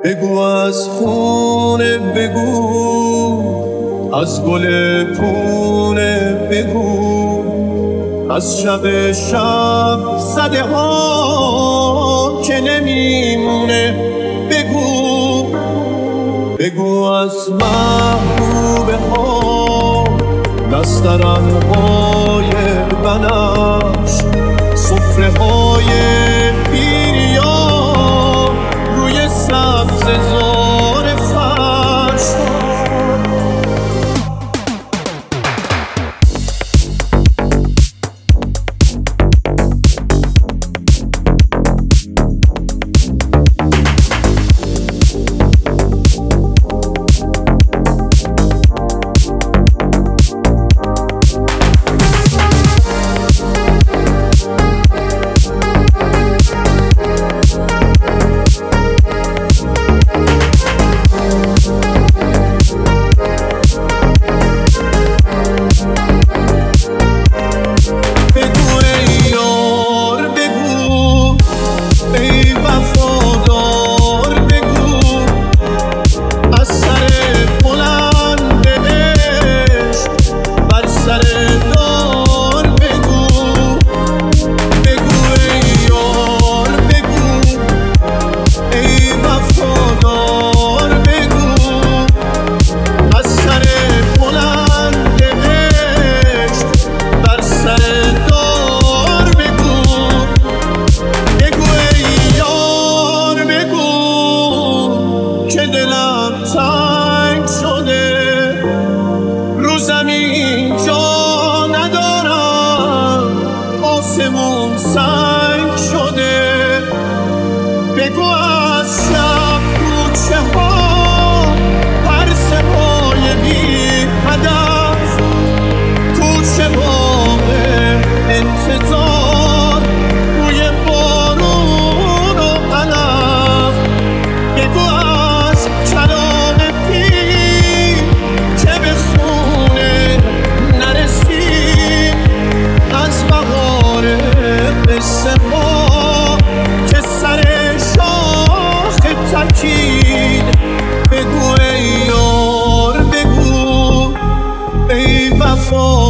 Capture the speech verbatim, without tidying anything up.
بگو از خونه، بگو از گل پونه، بگو از شب شب صده ها که نمیمونه، بگو بگو از محبوبه ها نسترن های بنفش، سفره های پیریا روی سبز زار فرش. که دلم تنگ شده، رو زمین جا ندارم، آسمون سنگ شده. بگو از شب کوچه ها پرسه های بی هدف، کوچه باغ انتظار روی بارون و علف. بگو که سر شاخ تکید. بگو ای یار، بگو ای وفا